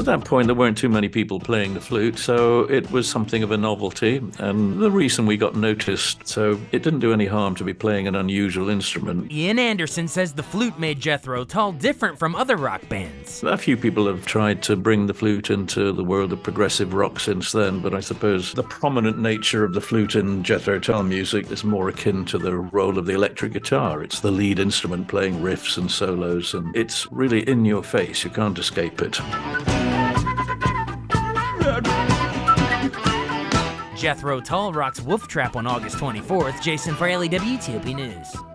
At that point, there weren't too many people playing the flute, so it was something of a novelty, and the reason we got noticed, so it didn't do any harm to be playing an unusual instrument. Ian Anderson says the flute made Jethro Tull different from other rock bands. A few people have tried to bring the flute into the world of progressive rock since then, but I suppose the prominent nature of the flute in Jethro Tull music is more akin to the role of the electric guitar. It's the lead instrument playing riffs and solos, and it's really in your face. You can't escape it. Jethro Tull rocks Wolf Trap on August 24th. Jason Fraley, WTOP News.